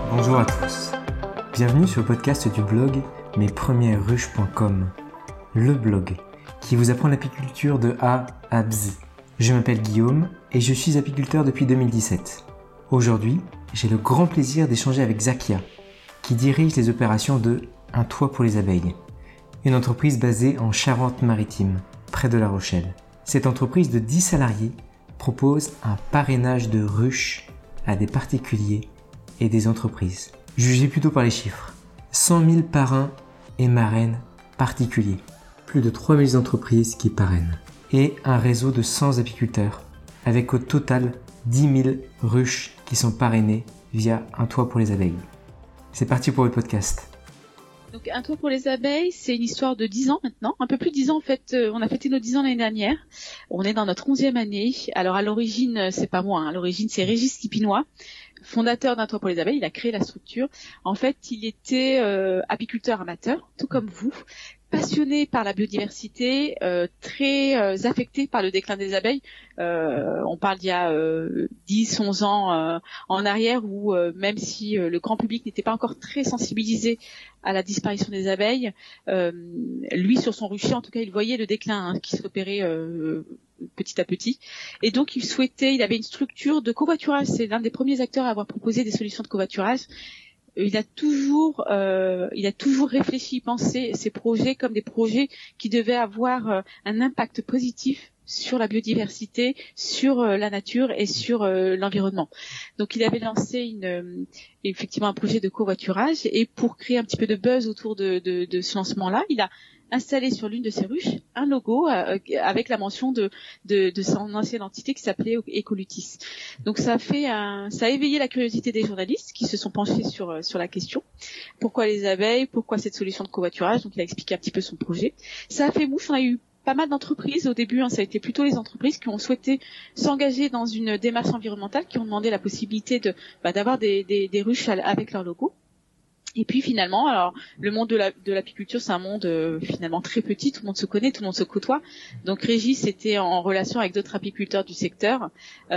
Bonjour à tous, bienvenue sur le podcast du blog mespremieresruches.com, le blog qui vous apprend l'apiculture de A à Z. Je m'appelle Guillaume et je suis apiculteur depuis 2017. Aujourd'hui, j'ai le grand plaisir d'échanger avec Zakia, qui dirige les opérations de Un toit pour les abeilles, une entreprise basée en Charente-Maritime, près de La Rochelle. Cette entreprise de 10 salariés propose un parrainage de ruches à des particuliers et des entreprises. Jugez plutôt par les chiffres. 100 000 parrains et marraines particuliers. Plus de 3 000 entreprises qui parrainent. Et un réseau de 100 apiculteurs, avec au total 10 000 ruches qui sont parrainées via Un toit pour les abeilles. C'est parti pour le podcast. Donc Un toit pour les abeilles, c'est une histoire de 10 ans maintenant, un peu plus de 10 ans en fait, on a fêté nos 10 ans l'année dernière, on est dans notre 11e année. Alors à l'origine, c'est pas moi, à l'origine c'est Régis Kipinois, fondateur d'Un toit pour les abeilles, il a créé la structure. En fait, il était apiculteur amateur, tout comme vous, passionné par la biodiversité, très affecté par le déclin des abeilles. On parle d'il y a 10-11 ans en arrière où même si le grand public n'était pas encore très sensibilisé à la disparition des abeilles, lui sur son rucher en tout cas il voyait le déclin qui s'opérait petit à petit, et donc il avait une structure de covoiturage. C'est l'un des premiers acteurs à avoir proposé des solutions de covoiturage. Il a toujours réfléchi, pensé ces projets comme des projets qui devaient avoir un impact positif sur la biodiversité, sur la nature et sur l'environnement. Donc il avait lancé effectivement un projet de covoiturage, et pour créer un petit peu de buzz autour de ce lancement-là, il a installé sur l'une de ses ruches un logo avec la mention de son ancienne entité qui s'appelait Ecolutis. Donc ça a éveillé la curiosité des journalistes qui se sont penchés sur la question. Pourquoi les abeilles? Pourquoi cette solution de covoiturage? Donc il a expliqué un petit peu son projet. Ça a fait mouche, on a eu pas mal d'entreprises au début, ça a été plutôt les entreprises qui ont souhaité s'engager dans une démarche environnementale, qui ont demandé la possibilité d'avoir des ruches avec leur logo. Et puis finalement, alors le monde de l'apiculture, c'est un monde finalement très petit, tout le monde se connaît, tout le monde se côtoie. Donc Régis était en relation avec d'autres apiculteurs du secteur,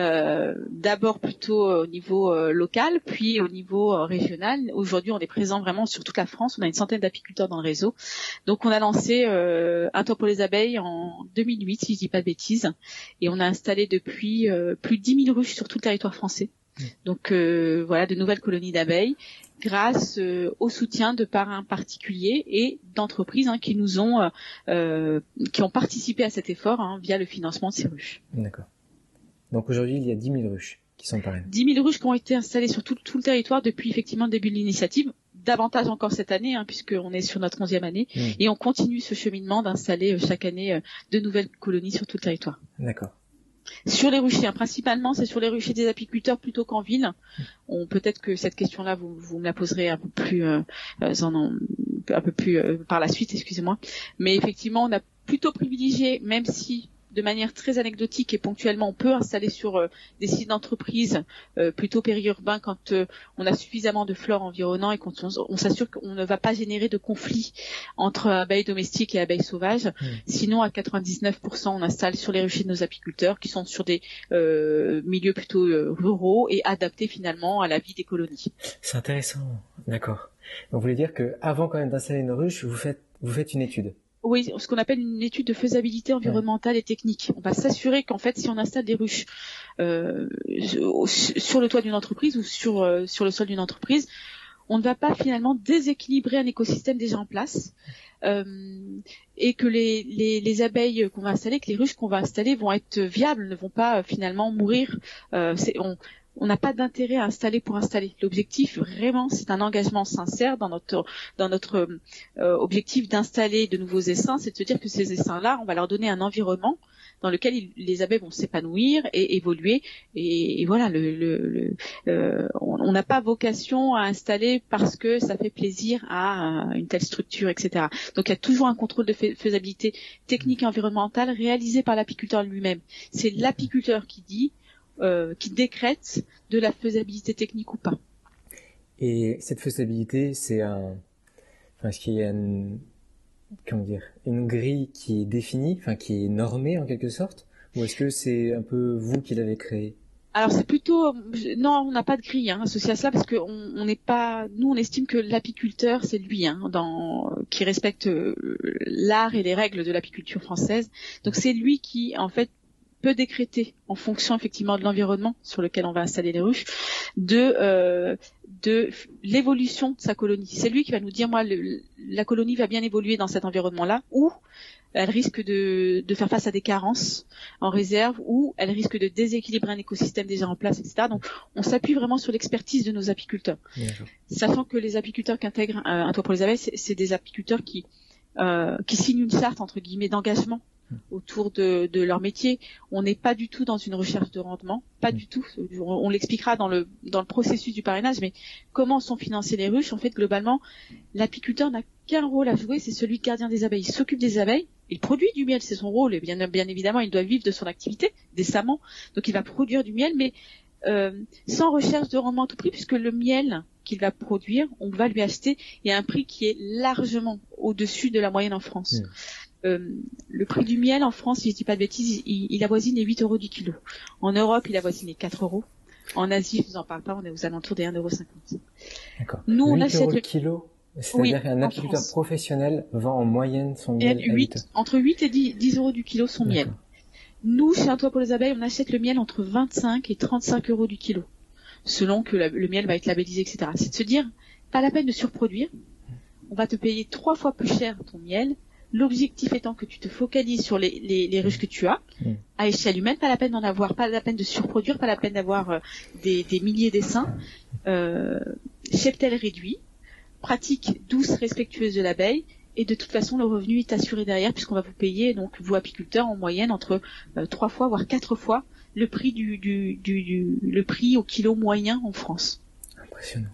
d'abord plutôt au niveau local, puis au niveau régional. Aujourd'hui, on est présent vraiment sur toute la France, on a une centaine d'apiculteurs dans le réseau. Donc on a lancé Un toit pour les abeilles en 2008, si je dis pas de bêtises, et on a installé depuis plus de 10 000 ruches sur tout le territoire français. Donc voilà, de nouvelles colonies d'abeilles, grâce au soutien de parrains particuliers et d'entreprises qui ont participé à cet effort via le financement de ces ruches. D'accord. Donc aujourd'hui, il y a 10 000 ruches qui sont parrainées. 10 000 ruches qui ont été installées sur tout le territoire depuis effectivement le début de l'initiative. Davantage encore cette année, puisqu'on est sur notre 11e année, et on continue ce cheminement d'installer chaque année de nouvelles colonies sur tout le territoire. D'accord. Sur les ruchers, principalement, c'est sur les ruchers des apiculteurs plutôt qu'en ville. Peut-être que cette question-là, vous me la poserez un peu plus, par la suite, excusez-moi. Mais effectivement, on a plutôt privilégié, même si de manière très anecdotique et ponctuellement, on peut installer sur des sites d'entreprise plutôt périurbains quand on a suffisamment de flore environnant et quand on s'assure qu'on ne va pas générer de conflit entre abeilles domestiques et abeilles sauvages. Sinon, à 99%, on installe sur les ruchers de nos apiculteurs qui sont sur des milieux plutôt ruraux et adaptés finalement à la vie des colonies. C'est intéressant, d'accord. Donc vous voulez dire que avant quand même d'installer une ruche, vous faites une étude? Oui, ce qu'on appelle une étude de faisabilité environnementale et technique. On va s'assurer qu'en fait, si on installe des ruches sur le toit d'une entreprise ou sur le sol d'une entreprise, on ne va pas finalement déséquilibrer un écosystème déjà en place, et que les abeilles qu'on va installer, que les ruches qu'on va installer vont être viables, ne vont pas finalement mourir. On n'a pas d'intérêt à installer pour installer. L'objectif, vraiment, c'est un engagement sincère dans notre objectif d'installer de nouveaux essaims, c'est de se dire que ces essaims-là, on va leur donner un environnement dans lequel les abeilles vont s'épanouir et évoluer. Et voilà, on n'a pas vocation à installer parce que ça fait plaisir à une telle structure, etc. Donc il y a toujours un contrôle de faisabilité technique et environnementale réalisé par l'apiculteur lui-même. C'est l'apiculteur qui décrète de la faisabilité technique ou pas. Et cette faisabilité, est-ce qu'il y a une grille qui est définie, qui est normée en quelque sorte, ou est-ce que c'est un peu vous qui l'avez créée? Alors c'est plutôt non, on n'a pas de grille associée à cela parce que on n'est pas, nous on estime que l'apiculteur c'est lui qui respecte l'art et les règles de l'apiculture française. Donc c'est lui qui en fait peut décréter en fonction effectivement de l'environnement sur lequel on va installer les ruches de l'évolution de sa colonie. C'est lui qui va nous dire moi la colonie va bien évoluer dans cet environnement-là ou elle risque de faire face à des carences en réserve ou elle risque de déséquilibrer un écosystème déjà en place, etc. Donc, on s'appuie vraiment sur l'expertise de nos apiculteurs. D'accord. Sachant que les apiculteurs qui intègrent un toit pour les abeilles, c'est des apiculteurs qui signent une charte, entre guillemets, d'engagement autour de leur métier. On n'est pas du tout dans une recherche de rendement, pas du tout. On l'expliquera dans le processus du parrainage, mais comment sont financées les ruches? En fait, globalement, l'apiculteur n'a qu'un rôle à jouer, c'est celui de gardien des abeilles. Il s'occupe des abeilles, il produit du miel, c'est son rôle, et bien évidemment, il doit vivre de son activité décemment, donc il va produire du miel, mais sans recherche de rendement à tout prix, puisque le miel qu'il va produire, on va lui acheter, il y a un prix qui est largement au-dessus de la moyenne en France. Le prix du miel en France, si je dis pas de bêtises, il avoisine les 8 € du kilo. En Europe, il avoisine les 4 €. En Asie, je vous en parle pas, on est aux alentours des 1,50 €. D'accord. Nous, on achète le kilo. C'est-à-dire qu'un apiculteur professionnel vend en moyenne son miel entre 8 et 10 € du kilo son miel. Nous, chez Un Toit pour les Abeilles, on achète le miel entre 25 et 35 € du kilo, selon que le miel va être labellisé, etc. C'est de se dire, pas la peine de surproduire, on va te payer 3 fois plus cher ton miel, l'objectif étant que tu te focalises sur les ruches que tu as, à échelle humaine, pas la peine d'en avoir, pas la peine de surproduire, pas la peine d'avoir des milliers d'essaims, cheptel réduit, pratique douce, respectueuse de l'abeille, et de toute façon le revenu est assuré derrière puisqu'on va vous payer, donc vous apiculteurs, en moyenne entre 3 fois voire 4 fois le prix le prix au kilo moyen en France. Impressionnant.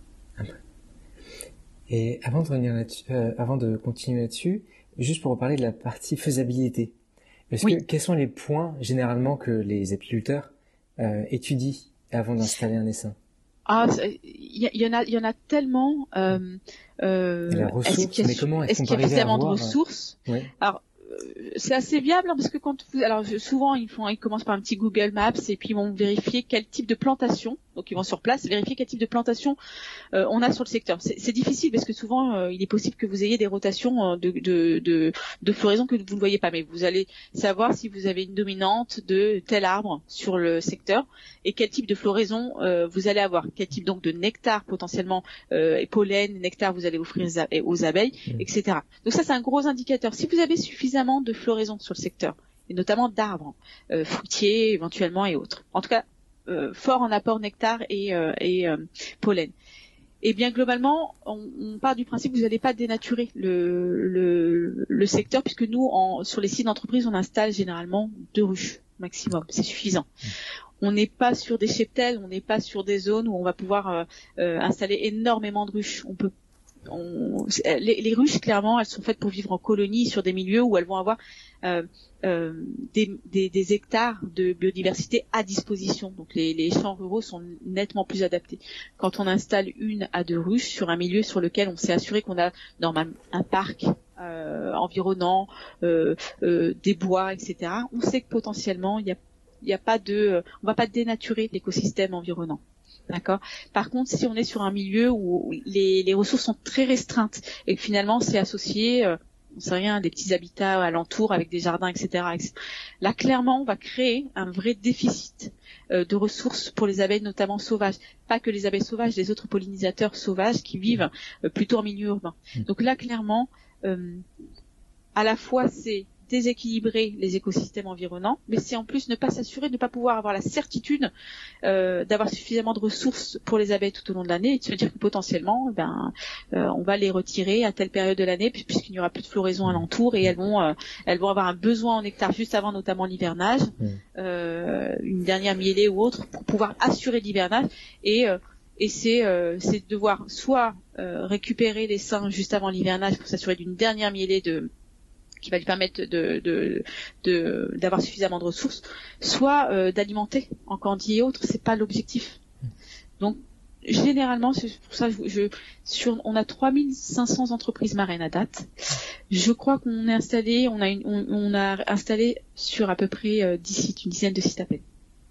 Et avant de revenir là-dessus, avant de continuer là-dessus, juste pour reparler de la partie faisabilité. Quels sont les points généralement que les apiculteurs étudient avant d'installer un essaim? Il y en a tellement. La ressource, mais comment est-ce qu'on peut arriver à avoir... suffisamment de ressources? Alors, c'est assez viable parce que souvent ils commencent par un petit Google Maps et puis ils vont vérifier quel type de plantation. Donc ils vont sur place vérifier quel type de plantation on a sur le secteur. C'est difficile parce que souvent il est possible que vous ayez des rotations de floraison que vous ne voyez pas, mais vous allez savoir si vous avez une dominante de tel arbre sur le secteur et quel type de floraison vous allez avoir, quel type donc de nectar potentiellement et pollen, nectar vous allez offrir aux abeilles, etc. Donc ça c'est un gros indicateur. Si vous avez suffisamment de floraison sur le secteur et notamment d'arbres fruitiers éventuellement et autres, en tout cas fort en apport nectar et pollen. Et bien globalement, on part du principe que vous n'allez pas dénaturer le secteur puisque nous, sur les sites d'entreprise, on installe généralement 2 ruches maximum, c'est suffisant. On n'est pas sur des cheptels, on n'est pas sur des zones où on va pouvoir installer énormément de ruches. Les ruches, clairement, elles sont faites pour vivre en colonie sur des milieux où elles vont avoir des hectares de biodiversité à disposition. Donc les champs ruraux sont nettement plus adaptés. Quand on installe 1 à 2 ruches sur un milieu sur lequel on s'est assuré qu'on a normalement un parc environnant, des bois, etc., on sait que potentiellement il y a pas on va pas dénaturer l'écosystème environnant. D'accord. Par contre, si on est sur un milieu où les ressources sont très restreintes et que finalement c'est associé, on sait rien, des petits habitats alentours avec des jardins, etc. Là, clairement, on va créer un vrai déficit de ressources pour les abeilles, notamment sauvages. Pas que les abeilles sauvages, les autres pollinisateurs sauvages qui vivent plutôt en milieu urbain. Donc là, clairement, à la fois c'est déséquilibrer les écosystèmes environnants, mais c'est en plus ne pas s'assurer, ne pas pouvoir avoir la certitude d'avoir suffisamment de ressources pour les abeilles tout au long de l'année et de se dire que potentiellement on va les retirer à telle période de l'année puisqu'il n'y aura plus de floraison alentour et elles vont avoir un besoin en nectar juste avant notamment l'hivernage, une dernière mielée ou autre pour pouvoir assurer l'hivernage et c'est de devoir soit récupérer les seins juste avant l'hivernage pour s'assurer d'une dernière mielée qui va lui permettre d'avoir suffisamment de ressources, soit d'alimenter en candie et autres. C'est pas l'objectif. Donc généralement, c'est pour ça on a 3500 entreprises marraines à date. Je crois qu'on est installé, on a installé sur à peu près 10 sites, une dizaine de sites à peine.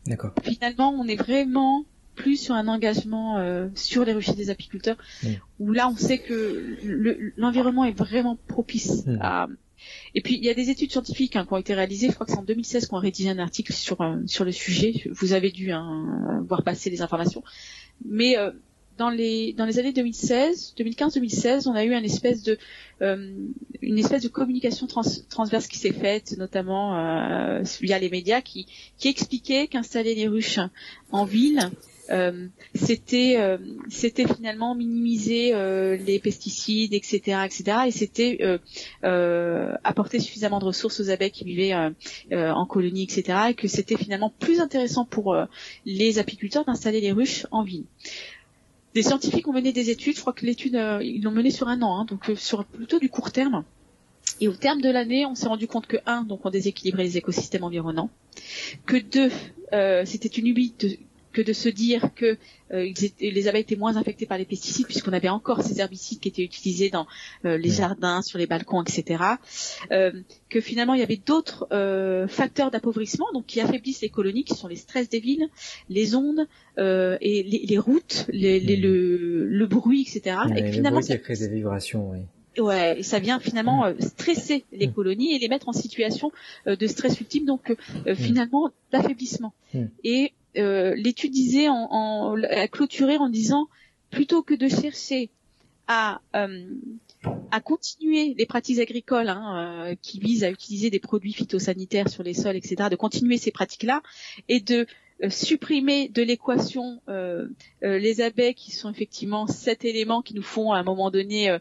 D'accord. Finalement, on est vraiment plus sur un engagement sur les ruchers des apiculteurs, où là, on sait que l'environnement est vraiment propice à... Et puis, il y a des études scientifiques qui ont été réalisées, je crois que c'est en 2016 qu'on a rédigé un article sur le sujet. Vous avez dû voir passer les informations. Mais dans les années 2015-2016, on a eu une espèce de communication transverse qui s'est faite, notamment via les médias, qui expliquait qu'installer les ruches en ville, c'était finalement minimiser les pesticides, etc., et c'était apporter suffisamment de ressources aux abeilles qui vivaient en colonie, etc., et que c'était finalement plus intéressant pour les apiculteurs d'installer les ruches en ville. Des scientifiques ont mené des études, je crois que l'étude, ils l'ont menée sur un an, donc sur plutôt du court terme. Et au terme de l'année, on s'est rendu compte que donc on déséquilibrait les écosystèmes environnants, que c'était une ubie que de se dire que les abeilles étaient moins infectées par les pesticides, puisqu'on avait encore ces herbicides qui étaient utilisés dans les jardins, sur les balcons, etc. Que finalement il y avait d'autres facteurs d'appauvrissement, donc qui affaiblissent les colonies, qui sont les stress des villes, les ondes et les routes, le bruit, etc. Et que finalement, le bruit qui crée des vibrations, oui. Ouais, et ça vient finalement stresser les colonies et les mettre en situation de stress ultime, donc finalement d'affaiblissement. Et l'étude disait, a clôturé en disant, plutôt que de chercher à continuer les pratiques agricoles qui visent à utiliser des produits phytosanitaires sur les sols, etc., de continuer ces pratiques-là et de supprimer de l'équation les abeilles, qui sont effectivement 7 éléments qui nous font à un moment donné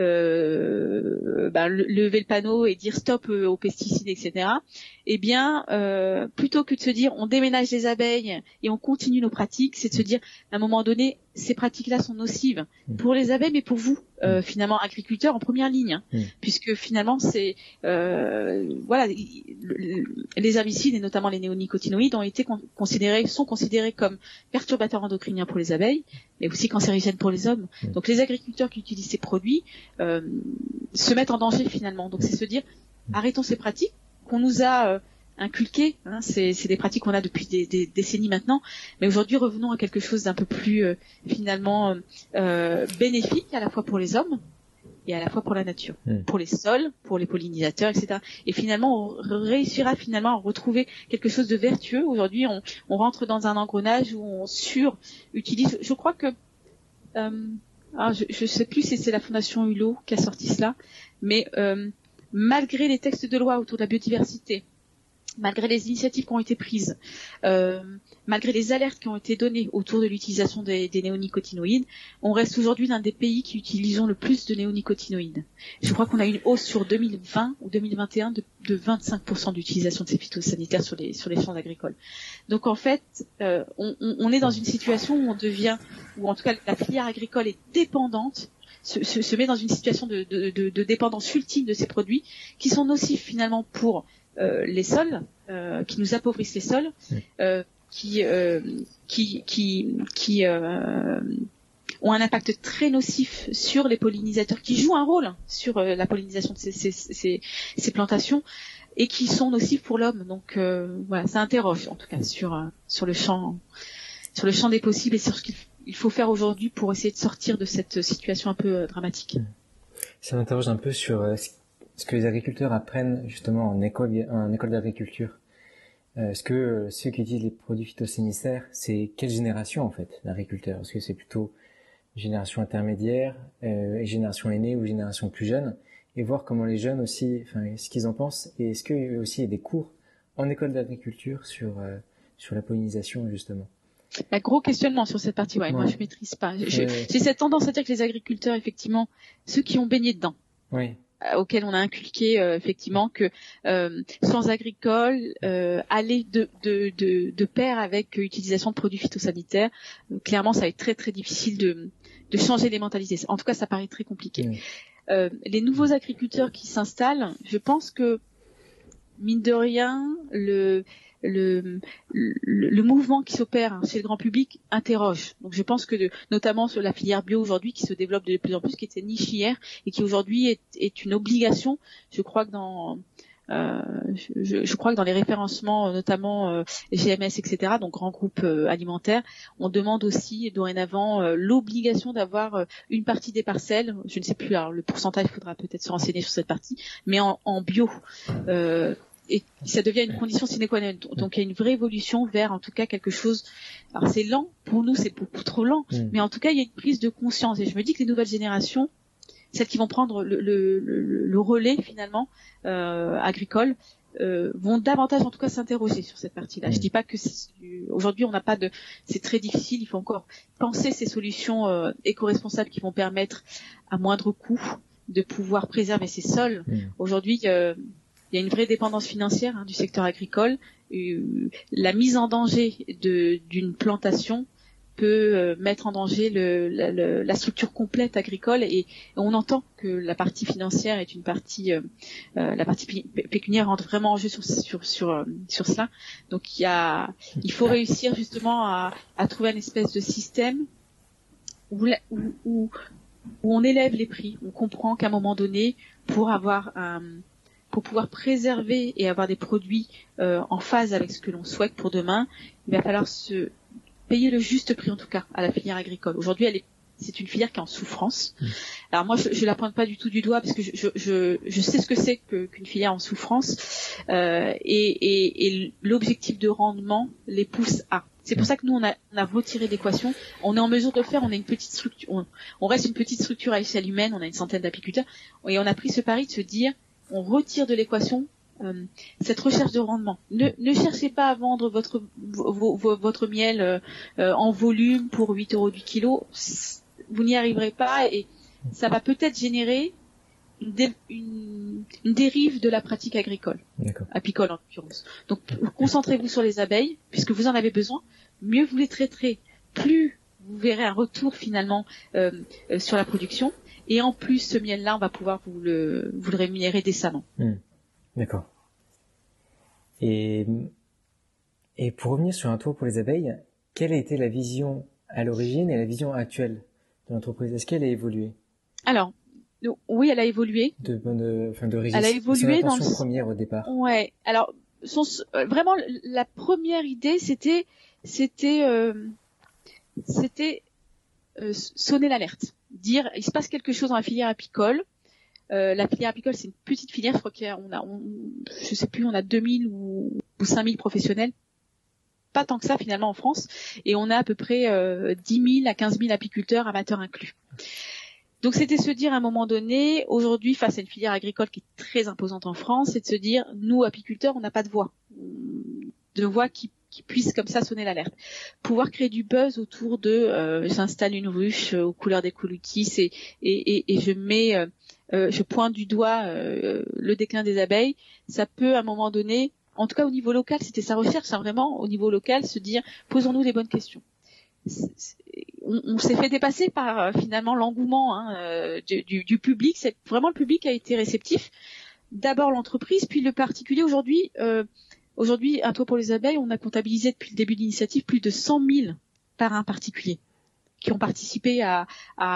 lever le panneau et dire stop aux pesticides, etc. Eh bien, plutôt que de se dire on déménage les abeilles et on continue nos pratiques, c'est de se dire à un moment donné ces pratiques-là sont nocives pour les abeilles, mais pour vous, finalement agriculteurs en première ligne, puisque finalement c'est les herbicides et notamment les néonicotinoïdes sont considérés comme perturbateurs endocriniens pour les abeilles, mais aussi cancérigènes pour les hommes. Donc les agriculteurs qui utilisent ces produits se mettent en danger finalement. Donc c'est se dire arrêtons ces pratiques qu'on nous a inculquées, c'est des pratiques qu'on a depuis des décennies maintenant, mais aujourd'hui revenons à quelque chose d'un peu plus finalement bénéfique à la fois pour les hommes et à la fois pour la nature, pour les sols, pour les pollinisateurs, etc. Et finalement, on réussira finalement à retrouver quelque chose de vertueux. Aujourd'hui, on rentre dans un engrenage où on surutilise. Je crois que, je sais plus si c'est la Fondation Hulot qui a sorti cela, mais malgré les textes de loi autour de la biodiversité, malgré les initiatives qui ont été prises, malgré les alertes qui ont été données autour de l'utilisation des néonicotinoïdes, on reste aujourd'hui l'un des pays qui utilisons le plus de néonicotinoïdes. Je crois qu'on a une hausse sur 2020 ou 2021 de 25% d'utilisation de ces phytosanitaires sur les champs agricoles. Donc en fait, on est dans une situation où ou en tout cas la filière agricole est dépendante, se met dans une situation de dépendance ultime de ces produits qui sont nocifs finalement pour les sols, qui nous appauvrissent les sols, qui ont un impact très nocif sur les pollinisateurs, qui jouent un rôle sur la pollinisation de ces plantations, et qui sont nocifs pour l'homme. Donc voilà, ça interroge en tout cas sur le champ des possibles et sur ce qu'il faut faire aujourd'hui pour essayer de sortir de cette situation un peu dramatique. Ça m'interroge un peu sur ce que les agriculteurs apprennent justement en école d'agriculture. Est-ce que ceux qui utilisent les produits phytosanitaires, c'est quelle génération en fait d'agriculteurs? Est-ce que c'est plutôt génération intermédiaire, génération aînée ou génération plus jeune? Et voir comment les jeunes aussi, ce qu'ils en pensent. Et est-ce qu'il y a aussi des cours en école d'agriculture sur la pollinisation justement? Un gros questionnement sur cette partie. Moi je maîtrise pas. J'ai cette tendance à dire que les agriculteurs, effectivement, ceux qui ont baigné dedans, auxquels on a inculqué effectivement que sciences agricoles aller de pair avec utilisation de produits phytosanitaires, clairement ça va être très très difficile de changer les mentalités. En tout cas, ça paraît très compliqué. Les nouveaux agriculteurs qui s'installent, je pense que mine de rien, le mouvement qui s'opère chez le grand public interroge. Donc je pense que notamment sur la filière bio aujourd'hui qui se développe de plus en plus, qui était niche hier et qui aujourd'hui est une obligation. Je crois que Je crois que dans les référencements, notamment GMS, etc., donc grands groupes alimentaires, on demande aussi dorénavant l'obligation d'avoir une partie des parcelles, je ne sais plus, alors le pourcentage, il faudra peut-être se renseigner sur cette partie, mais en bio. Et ça devient une condition sine qua non. Donc il y a une vraie évolution vers, en tout cas, quelque chose. Alors c'est lent, pour nous c'est beaucoup trop lent, mais en tout cas il y a une prise de conscience. Et je me dis que les nouvelles générations, celles qui vont prendre le relais finalement agricole, vont davantage en tout cas s'interroger sur cette partie-là. Je dis pas que aujourd'hui on n'a pas de, c'est très difficile. Il faut encore penser ces solutions éco-responsables qui vont permettre à moindre coût de pouvoir préserver ces sols. Aujourd'hui il y a une vraie dépendance financière du secteur agricole. La mise en danger d'une plantation peut mettre en danger la structure complète agricole, et on entend que la partie financière est une partie, la partie pécuniaire rentre vraiment en jeu sur cela. Donc il faut réussir justement à trouver une espèce de système où on élève les prix. On comprend qu'à un moment donné, pour pouvoir préserver et avoir des produits en phase avec ce que l'on souhaite pour demain, il va falloir se payer le juste prix, en tout cas, à la filière agricole. Aujourd'hui, c'est une filière qui est en souffrance. Alors moi, je la pointe pas du tout du doigt, parce que je sais ce que c'est qu'une filière en souffrance, et l'objectif de rendement les pousse à. C'est pour ça que nous, on a retiré l'équation. On est en mesure de le faire. On a une petite structure. On reste une petite structure à échelle humaine. On a une centaine d'apiculteurs. Et on a pris ce pari de se dire, on retire de l'équation cette recherche de rendement. Ne cherchez pas à vendre votre miel en volume pour 8 € du kilo. Vous n'y arriverez pas, et ça va peut-être générer une dérive de la pratique agricole, apicole en l'occurrence. Donc concentrez-vous sur les abeilles, puisque vous en avez besoin. Mieux vous les traiterez, plus vous verrez un retour finalement sur la production. Et en plus, ce miel-là, on va pouvoir vous le rémunérer décemment. D'accord. Et pour revenir sur un tour pour les abeilles, quelle a été la vision à l'origine et la vision actuelle de l'entreprise? Est-ce qu'elle a évolué? Alors, oui, elle a évolué. De Régis. Elle a évolué dans son première au départ. Ouais. Alors, vraiment, la première idée, c'était sonner l'alerte. Dire, il se passe quelque chose dans la filière apicole. La filière apicole, c'est une petite filière. Je crois je sais plus, on a 2000 ou 5000 professionnels. Pas tant que ça finalement en France. Et on a à peu près 10 000 à 15 000 apiculteurs, amateurs inclus. Donc c'était se dire à un moment donné, aujourd'hui, face à une filière agricole qui est très imposante en France, c'est de se dire, nous apiculteurs, on n'a pas de voix qui puisse comme ça sonner l'alerte. Pouvoir créer du buzz autour de j'installe une ruche aux couleurs des colutis et je pointe du doigt le déclin des abeilles. Ça peut à un moment donné, en tout cas au niveau local, c'était sa recherche, vraiment au niveau local, se dire posons-nous les bonnes questions. On s'est fait dépasser par finalement l'engouement du public. C'est vraiment le public qui a été réceptif. D'abord l'entreprise, puis le particulier. Aujourd'hui, un toit pour les abeilles, on a comptabilisé depuis le début de l'initiative plus de 100 000 parrains particuliers qui ont participé à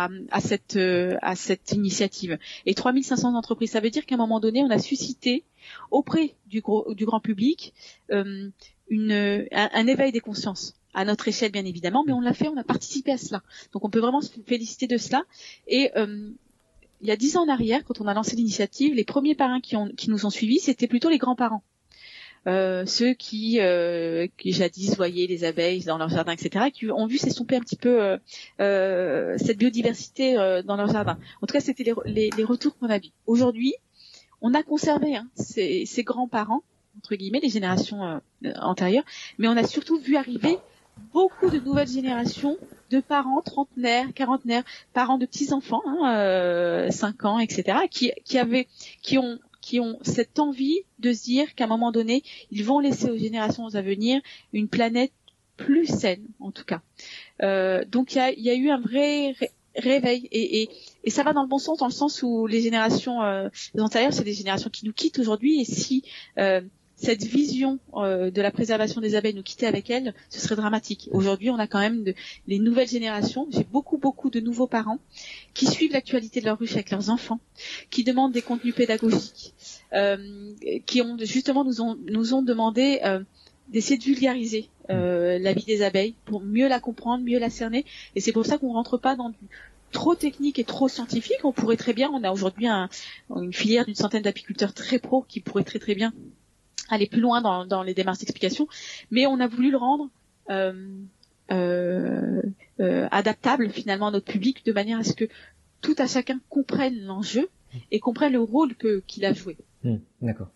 cette initiative. Et 3500 entreprises. Ça veut dire qu'à un moment donné, on a suscité auprès du grand public un éveil des consciences. À notre échelle, bien évidemment, mais on l'a fait, on a participé à cela. Donc on peut vraiment se féliciter de cela. Et il y a 10 ans en arrière, quand on a lancé l'initiative, les premiers parrains qui nous ont suivis, c'était plutôt les grands-parents. Ceux qui jadis voyaient les abeilles dans leur jardin, etc., qui ont vu s'estomper un petit peu cette biodiversité dans leur jardin. En tout cas, c'était les retours qu'on a vus. Aujourd'hui, on a conservé ces grands-parents, entre guillemets, les générations antérieures, mais on a surtout vu arriver beaucoup de nouvelles générations de parents trentenaires, quarantenaires, parents de petits-enfants, 5 ans, etc., qui ont cette envie de se dire qu'à un moment donné, ils vont laisser aux générations à venir une planète plus saine, en tout cas. Donc il y a eu un vrai réveil, et ça va dans le bon sens, dans le sens où les générations antérieures, c'est des générations qui nous quittent aujourd'hui, et si cette vision de la préservation des abeilles nous quittait avec elles, ce serait dramatique. Aujourd'hui, on a quand même les nouvelles générations. J'ai beaucoup de nouveaux parents qui suivent l'actualité de leur ruche avec leurs enfants, qui demandent des contenus pédagogiques, qui ont justement nous ont demandé d'essayer de vulgariser la vie des abeilles pour mieux la comprendre, mieux la cerner. Et c'est pour ça qu'on rentre pas dans du trop technique et trop scientifique. On pourrait très bien, on a aujourd'hui une filière d'une centaine d'apiculteurs très pros qui pourraient très très bien aller plus loin dans les démarches d'explication, mais on a voulu le rendre adaptable finalement à notre public, de manière à ce que tout à chacun comprenne l'enjeu et comprenne le rôle qu'il a joué. D'accord.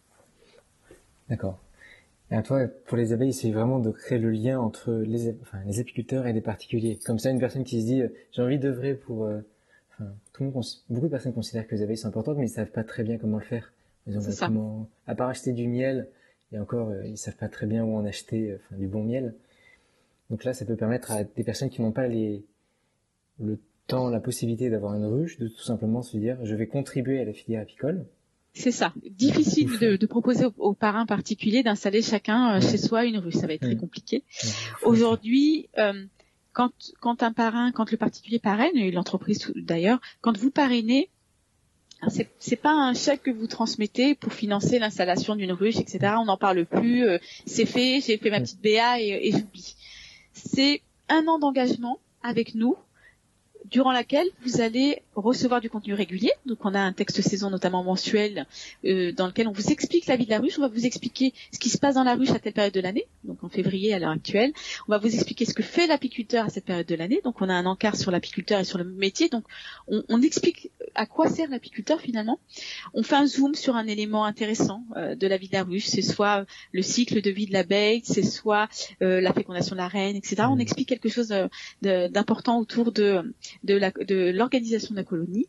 Et à toi, pour les abeilles, c'est vraiment de créer le lien entre les apiculteurs et les particuliers. Comme ça, une personne qui se dit j'ai envie d'œuvrer pour beaucoup de personnes considèrent que les abeilles sont importantes, mais ils savent pas très bien comment le faire. Ils ont à part acheter du miel, et encore ils savent pas très bien où en acheter du bon miel. Donc là, ça peut permettre à des personnes qui n'ont pas le temps, la possibilité d'avoir une ruche, de tout simplement se dire je vais contribuer à la filière apicole. C'est ça. Difficile de proposer aux parrains particuliers d'installer chacun chez soi une ruche. Ça va être très compliqué. Aujourd'hui, quand le particulier parraine, et l'entreprise d'ailleurs, quand vous parrainez, c'est pas un chèque que vous transmettez pour financer l'installation d'une ruche, etc. On n'en parle plus. C'est fait. J'ai fait ma petite BA et j'oublie. C'est 1 an d'engagement avec nous, durant laquelle vous allez recevoir du contenu régulier. Donc on a un texte saison notamment mensuel dans lequel on vous explique la vie de la ruche. On va vous expliquer ce qui se passe dans la ruche à telle période de l'année, donc en février à l'heure actuelle. On va vous expliquer ce que fait l'apiculteur à cette période de l'année. Donc on a un encart sur l'apiculteur et sur le métier. Donc on explique à quoi sert l'apiculteur finalement. On fait un zoom sur un élément intéressant de la vie de la ruche. C'est soit le cycle de vie de l'abeille, c'est soit la fécondation de la reine, etc. On explique quelque chose d'important autour de l'organisation de la colonie.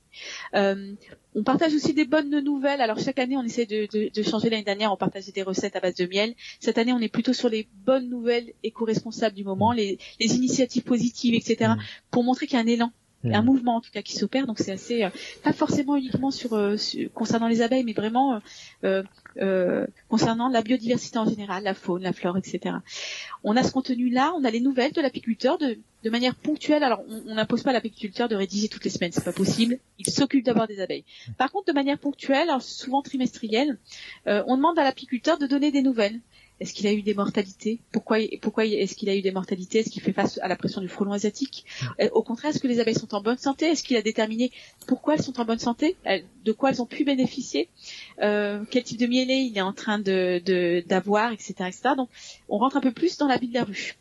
On partage aussi des bonnes nouvelles. Alors chaque année, on essaie de changer. L'année dernière, on partageait des recettes à base de miel. Cette année, on est plutôt sur les bonnes nouvelles éco-responsables du moment, les initiatives positives, etc. pour montrer qu'il y a un élan, un mouvement en tout cas qui s'opère. Donc c'est assez, pas forcément uniquement concernant les abeilles, mais vraiment concernant la biodiversité en général, la faune, la flore, etc. On a ce contenu-là, on a les nouvelles de l'apiculteur de manière ponctuelle. Alors, on n'impose pas à l'apiculteur de rédiger toutes les semaines, c'est pas possible. Il s'occupe d'avoir des abeilles. Par contre, de manière ponctuelle, alors souvent trimestrielle, on demande à l'apiculteur de donner des nouvelles. Est-ce qu'il a eu des mortalités? Pourquoi est-ce qu'il a eu des mortalités? Est-ce qu'il fait face à la pression du frelon asiatique? Au contraire, est-ce que les abeilles sont en bonne santé? Est-ce qu'il a déterminé pourquoi elles sont en bonne santé? De quoi elles ont pu bénéficier? Quel type de mielé il est en train d'avoir, etc., etc. Donc, on rentre un peu plus dans la vie de la ruche.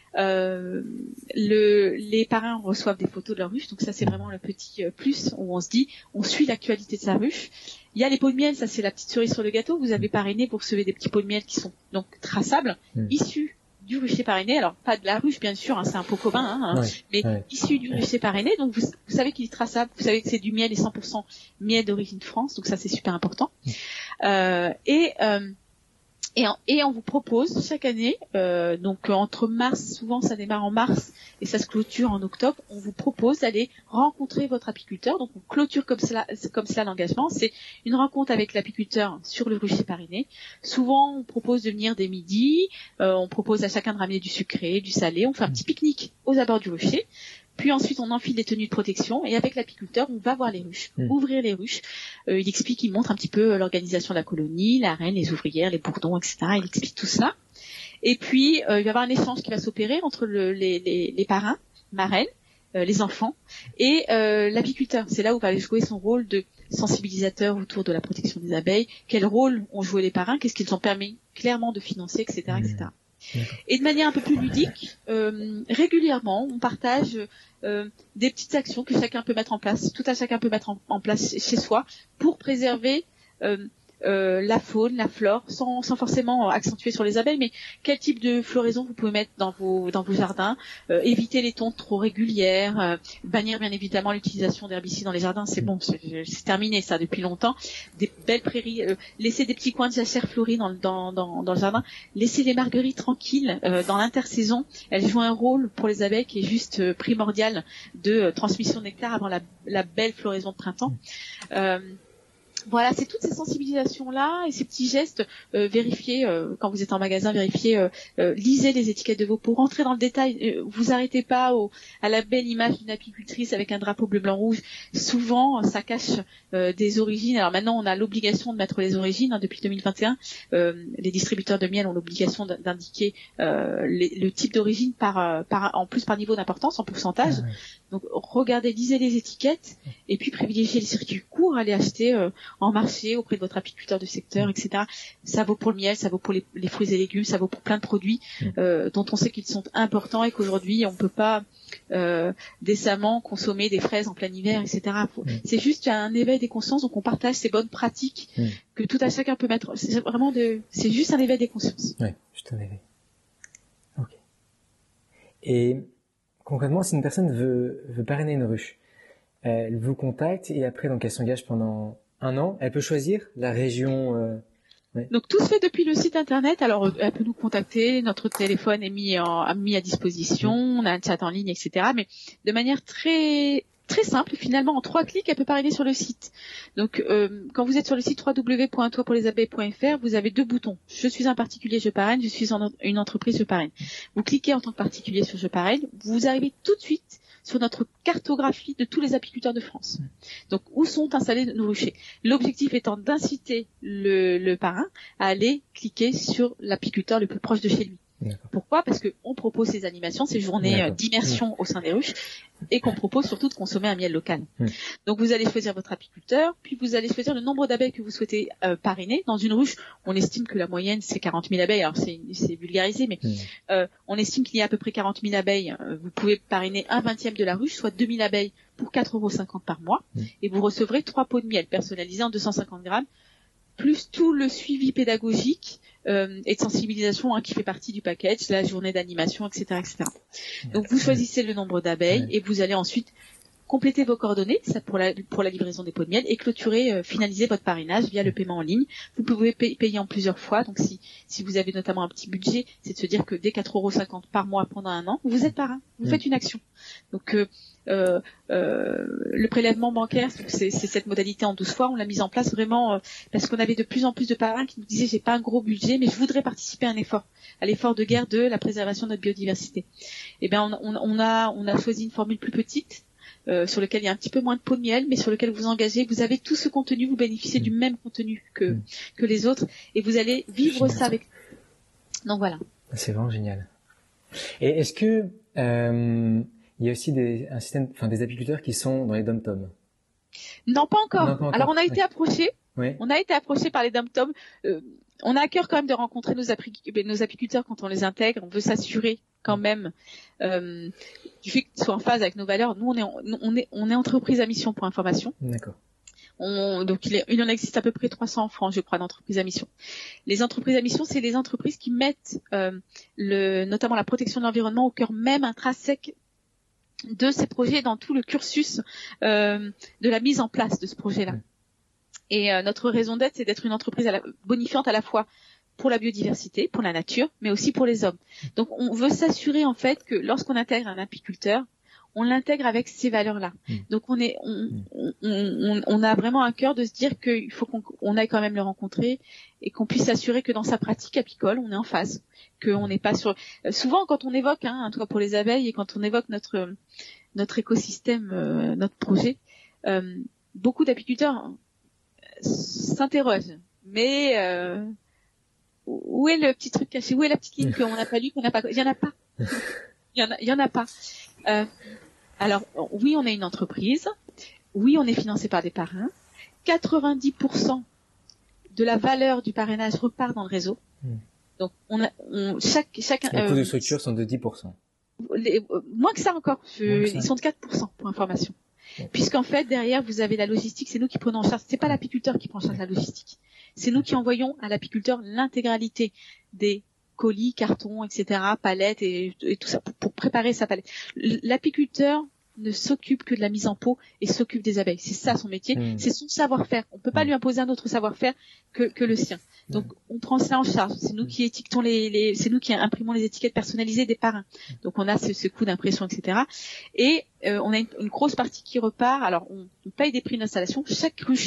Les parrains reçoivent des photos de leur ruche, donc ça c'est vraiment le petit plus où on se dit on suit l'actualité de sa ruche. Il y a les pots de miel, ça c'est la petite cerise sur le gâteau. Vous avez parrainé pour recevoir des petits pots de miel qui sont donc traçables, issus du rucher parrainé. Alors pas de la ruche bien sûr, c'est un pot commun, mais issus du rucher parrainé. Donc vous savez qu'il est traçable, vous savez que c'est du miel et 100% miel d'origine France, donc ça c'est super important. Et on vous propose chaque année, donc entre mars, souvent ça démarre en mars et ça se clôture en octobre, on vous propose d'aller rencontrer votre apiculteur. Donc on clôture comme cela l'engagement. C'est une rencontre avec l'apiculteur sur le rucher parrainé. Souvent on propose de venir dès midi, on propose à chacun de ramener du sucré, du salé, on fait un petit pique-nique aux abords du rucher. Puis ensuite, on enfile les tenues de protection et avec l'apiculteur, on va voir les ruches, ouvrir les ruches. Il explique, il montre un petit peu l'organisation de la colonie, la reine, les ouvrières, les bourdons, etc. Il explique tout cela. Et puis, il va y avoir un échange qui va s'opérer entre les parrains, marraines, les enfants et l'apiculteur. C'est là où va jouer son rôle de sensibilisateur autour de la protection des abeilles. Quel rôle ont joué les parrains? Qu'est-ce qu'ils ont permis clairement de financer, etc., etc. Et de manière un peu plus ludique, régulièrement, on partage des petites actions que chacun peut mettre en place, tout à chacun peut mettre en place chez soi pour préserver la faune, la flore, sans forcément accentuer sur les abeilles, mais quel type de floraison vous pouvez mettre dans vos jardins, éviter les tontes trop régulières, bannir bien évidemment l'utilisation d'herbicides dans les jardins, c'est bon, c'est terminé ça depuis longtemps. Des belles prairies, laisser des petits coins de jachère fleurie dans le jardin, laisser les marguerites tranquilles dans l'intersaison, elles jouent un rôle pour les abeilles qui est juste primordial de transmission de nectar avant la belle floraison de printemps. Voilà, c'est toutes ces sensibilisations-là et ces petits gestes. Vérifiez quand vous êtes en magasin, vérifiez, lisez les étiquettes de vos pots, rentrez dans le détail. Vous arrêtez pas à la belle image d'une apicultrice avec un drapeau bleu, blanc, rouge. Souvent, ça cache des origines. Alors maintenant, on a l'obligation de mettre les origines. Depuis 2021, les distributeurs de miel ont l'obligation d'indiquer le type d'origine en plus par niveau d'importance, en pourcentage. Ah ouais. Donc regardez, lisez les étiquettes et puis privilégiez les circuits courts, allez acheter en marché auprès de votre apiculteur de secteur, etc. Ça vaut pour le miel, ça vaut pour les fruits et légumes, ça vaut pour plein de produits dont on sait qu'ils sont importants et qu'aujourd'hui on peut pas décemment consommer des fraises en plein hiver, etc. C'est juste un éveil des consciences, donc on partage ces bonnes pratiques que tout à chacun peut mettre. C'est juste un éveil des consciences. Ouais, juste un éveil. Ok. Et concrètement, si une personne veut parrainer une ruche, elle vous contacte et après, donc, elle s'engage pendant 1 an. Elle peut choisir la région. Ouais. Donc tout se fait depuis le site internet. Alors elle peut nous contacter, notre téléphone est mis à disposition, on a un chat en ligne, etc. Mais de manière très très simple, finalement, en 3 clics, elle peut parrainer sur le site. Donc, quand vous êtes sur le site www.toitpourlesabeilles.fr, vous avez 2 boutons. Je suis un particulier, je parraine. Je suis une entreprise, je parraine. Vous cliquez en tant que particulier sur je parraine. Vous arrivez tout de suite sur notre cartographie de tous les apiculteurs de France. Donc, où sont installés nos ruchers. L'objectif étant d'inciter le parrain à aller cliquer sur l'apiculteur le plus proche de chez lui. D'accord. Pourquoi ? Parce que on propose ces animations, ces journées d'immersion au sein des ruches, et qu'on propose surtout de consommer un miel local. Donc vous allez choisir votre apiculteur, puis vous allez choisir le nombre d'abeilles que vous souhaitez parrainer. Dans une ruche, on estime que la moyenne c'est 40 000 abeilles. Alors c'est vulgarisé, mais on estime qu'il y a à peu près 40 000 abeilles. Vous pouvez parrainer 1/20 de la ruche, soit 2 000 abeilles pour 4,50 € par mois, et vous recevrez 3 pots de miel personnalisés en 250 grammes, plus tout le suivi pédagogique et de sensibilisation qui fait partie du package, la journée d'animation, etc., etc. Donc vous choisissez le nombre d'abeilles et vous allez ensuite compléter vos coordonnées, ça pour la livraison des pots de miel, et clôturer, finaliser votre parrainage via le paiement en ligne. Vous pouvez payer en plusieurs fois. Donc si vous avez notamment un petit budget, c'est de se dire que dès 4,50 € par mois pendant 1 an, vous êtes parrain, vous faites une action. Donc le prélèvement bancaire, c'est cette modalité en 12 fois, on l'a mise en place vraiment parce qu'on avait de plus en plus de parrains qui nous disaient j'ai pas un gros budget mais je voudrais participer à l'effort de guerre de la préservation de notre biodiversité. Et bien on a choisi une formule plus petite sur lequel il y a un petit peu moins de pots de miel, mais sur lequel vous engagez, vous avez tout ce contenu, vous bénéficiez du même contenu que les autres et vous allez vivre ça avec. Donc voilà. C'est vraiment génial. Et est-ce que il y a aussi des apiculteurs qui sont dans les dom-toms? Non, pas encore. Non, pas encore. Alors, on a été approchés. Oui. On a été approchés par les dom-toms. On a à cœur quand même de rencontrer nos apiculteurs quand on les intègre. On veut s'assurer quand même du fait qu'ils soient en phase avec nos valeurs. Nous, on est entreprise à mission pour information. D'accord. Donc il en existe à peu près 300 en France, je crois, d'entreprises à mission. Les entreprises à mission, c'est les entreprises qui mettent notamment la protection de l'environnement au cœur même intrinsèque de ces projets, dans tout le cursus de la mise en place de ce projet-là. Et notre raison d'être, c'est d'être une entreprise bonifiante à la fois pour la biodiversité, pour la nature, mais aussi pour les hommes. Donc on veut s'assurer en fait que lorsqu'on intègre un apiculteur, on l'intègre avec ces valeurs-là. Donc on a vraiment à cœur de se dire qu'il faut qu'on aille quand même le rencontrer et qu'on puisse s'assurer que dans sa pratique apicole, on est en phase, qu'on n'est pas sur. Souvent, quand on évoque un toit pour les abeilles et quand on évoque notre écosystème, notre projet, beaucoup d'apiculteurs s'interrogent. Mais où est le petit truc caché? Où est la petite ligne qu'on n'a pas lue, qu'on n'a pas? Il y en a pas. Il y en a pas. Alors, oui, on est une entreprise. Oui, on est financé par des parrains. 90% de la valeur du parrainage repart dans le réseau. Donc, chaque les coûts de structure sont de 10%. Moins que ça encore. Ils sont de 4% pour information. Puisqu'en fait, derrière, vous avez la logistique. C'est nous qui prenons en charge. C'est pas l'apiculteur qui prend en charge la logistique. C'est nous qui envoyons à l'apiculteur l'intégralité des colis, cartons, etc., palettes et tout ça pour préparer sa palette. L'apiculteur ne s'occupe que de la mise en pot et s'occupe des abeilles. C'est ça son métier, c'est son savoir-faire. On peut pas lui imposer un autre savoir-faire que le sien. Donc on prend ça en charge. C'est nous qui étiquetons c'est nous qui imprimons les étiquettes personnalisées des parrains. Donc on a ce coût d'impression, etc. Et on a une grosse partie qui repart. Alors on paye des prix d'installation. Chaque ruche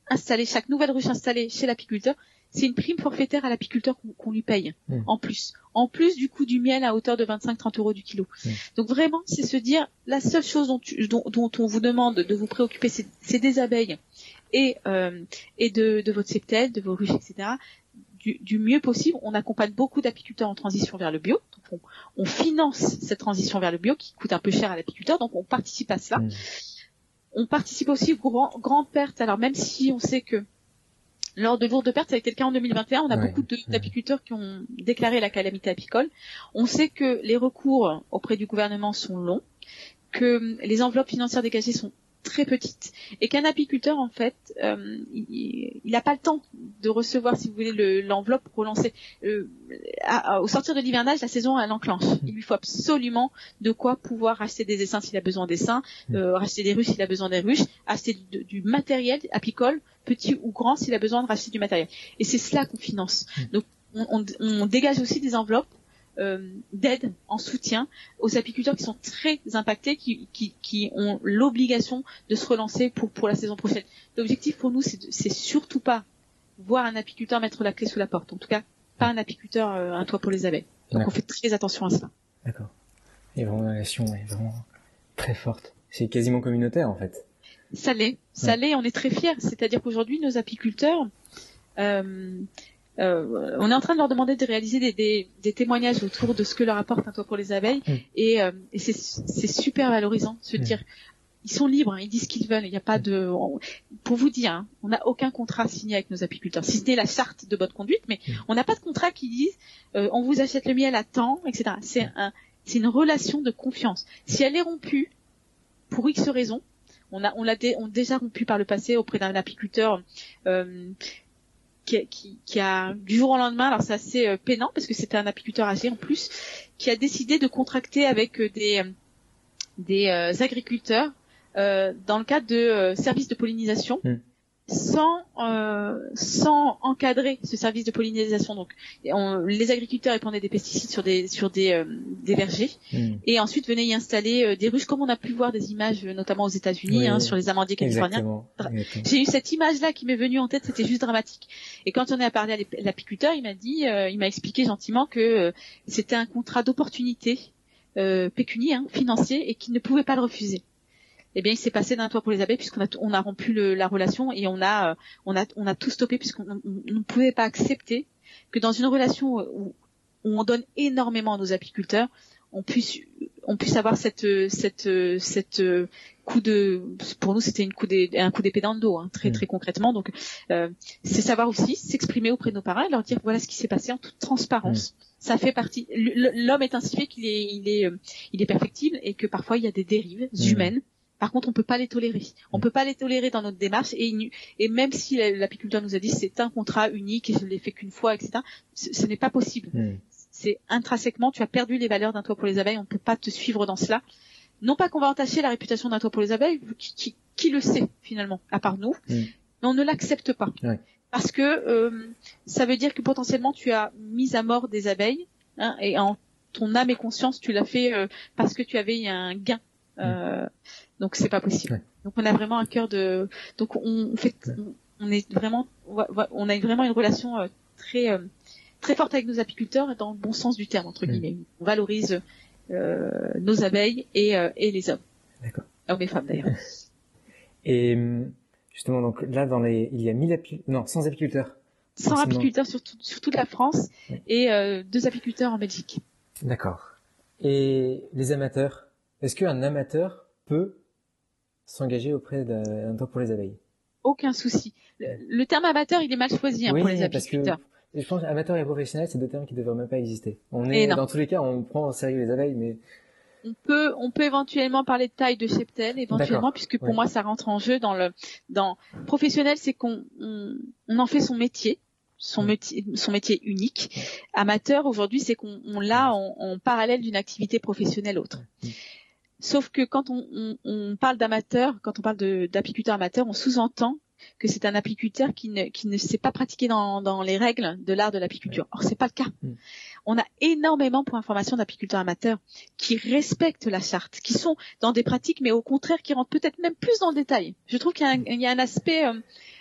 installée, chaque nouvelle ruche installée chez l'apiculteur, c'est une prime forfaitaire à l'apiculteur qu'on lui paye en plus. En plus du coût du miel à hauteur de 25-30 euros du kilo. Donc vraiment, c'est se dire, la seule chose dont on vous demande de vous préoccuper, c'est des abeilles et de votre septel, de vos ruches, etc. Du mieux possible. On accompagne beaucoup d'apiculteurs en transition vers le bio. Donc on finance cette transition vers le bio qui coûte un peu cher à l'apiculteur. Donc on participe à cela. On participe aussi aux grandes pertes. Alors même si on sait que lors de lourdes pertes, ça a été le cas en 2021, on a beaucoup d'apiculteurs qui ont déclaré la calamité apicole. On sait que les recours auprès du gouvernement sont longs, que les enveloppes financières dégagées sont très petites, et qu'un apiculteur, en fait, il n'a pas le temps de recevoir, si vous voulez, l'enveloppe pour relancer. Au sortir de l'hivernage, la saison, elle enclenche. Il lui faut absolument de quoi pouvoir racheter des essaims s'il a besoin d'essaims, racheter des ruches s'il a besoin des ruches, acheter du matériel apicole, petit ou grand, s'il a besoin de racheter du matériel. Et c'est cela qu'on finance. Donc, on dégage aussi des enveloppes d'aide en soutien aux apiculteurs qui sont très impactés, qui ont l'obligation de se relancer pour la saison prochaine. L'objectif pour nous, c'est surtout pas voir un apiculteur mettre la clé sous la porte. En tout cas, pas un apiculteur un toit pour les abeilles. Donc on fait très attention à cela. D'accord. Et vraiment la relation est vraiment très forte. C'est quasiment communautaire en fait. Ça l'est. On est très fiers. C'est-à-dire qu'aujourd'hui, nos apiculteurs, on est en train de leur demander de réaliser des témoignages autour de ce que leur apporte un toit pour les abeilles, et c'est super valorisant de se dire, ils sont libres, ils disent ce qu'ils veulent, il n'y a pas de, pour vous dire, on n'a aucun contrat signé avec nos apiculteurs, si ce n'est la charte de bonne conduite, mais on n'a pas de contrat qui dise, on vous achète le miel à temps, etc. C'est une relation de confiance. Si elle est rompue, pour X raisons, on l'a déjà rompu par le passé auprès d'un apiculteur, qui a du jour au lendemain, alors c'est assez peinant parce que c'était un apiculteur âgé en plus, qui a décidé de contracter avec des agriculteurs dans le cadre de services de pollinisation, sans encadrer ce service de pollinisation. Donc les agriculteurs épandaient des pesticides sur des vergers, et ensuite venaient y installer des ruches, comme on a pu voir des images notamment aux États-Unis, sur les amandiers californiens. J'ai eu cette image-là qui m'est venue en tête, c'était juste dramatique. Et quand on a parlé à l'apiculteur, il m'a expliqué gentiment que c'était un contrat d'opportunité pécunier, financier, et qu'il ne pouvait pas le refuser. Eh bien, il s'est passé d'un toit pour les abeilles, puisqu'on a rompu la relation, et on a tout stoppé, puisqu'on ne pouvait pas accepter que dans une relation où on donne énormément à nos apiculteurs, on puisse avoir cette coup de, pour nous c'était un coup d'épée dans le dos, très très concrètement. Donc c'est savoir aussi s'exprimer auprès de nos parents et leur dire voilà ce qui s'est passé en toute transparence. Ça fait partie. L'homme est ainsi fait qu'il est perfectible, et que parfois il y a des dérives humaines. Par contre, on peut pas les tolérer. On peut pas les tolérer dans notre démarche, et même si l'apiculteur nous a dit c'est un contrat unique et je l'ai fait qu'une fois, etc., ce n'est pas possible. C'est intrinsèquement, tu as perdu les valeurs d'un toit pour les abeilles, on ne peut pas te suivre dans cela. Non pas qu'on va entacher la réputation d'un toit pour les abeilles, qui le sait finalement, à part nous, mais on ne l'accepte pas. Parce que ça veut dire que potentiellement tu as mis à mort des abeilles, et en ton âme et conscience, tu l'as fait parce que tu avais un gain. Donc c'est pas possible. Donc on a vraiment un cœur de. Donc on est vraiment, on a vraiment une relation très très forte avec nos apiculteurs, dans le bon sens du terme entre guillemets. On valorise nos abeilles et les hommes. D'accord. Hommes et femmes d'ailleurs. Et justement, donc là il y a 100 apiculteurs. 100 apiculteurs sur toute la France, et 2 apiculteurs en Belgique. D'accord. Et les amateurs, est-ce qu'un amateur peut s'engager auprès d'un toit pour les abeilles? Aucun souci. Le terme amateur, il est mal choisi pour les apiculteurs. Parce que je pense amateur et professionnel, c'est 2 termes qui ne devraient même pas exister. Dans tous les cas, on prend au sérieux les abeilles, mais on peut éventuellement parler de taille de cheptel, éventuellement, puisque pour moi ça rentre en jeu dans professionnel, c'est qu'on en fait son métier. Son métier unique. Amateur, aujourd'hui, c'est qu'on l'a en parallèle d'une activité professionnelle autre. Sauf que quand on parle d'amateur, quand on parle d'apiculteur amateur, on sous-entend que c'est un apiculteur qui ne sait pas pratiquer dans les règles de l'art de l'apiculture. Or, c'est pas le cas. On a énormément, pour information, d'apiculteurs amateurs qui respectent la charte, qui sont dans des pratiques, mais au contraire, qui rentrent peut-être même plus dans le détail. Je trouve qu'il y a un aspect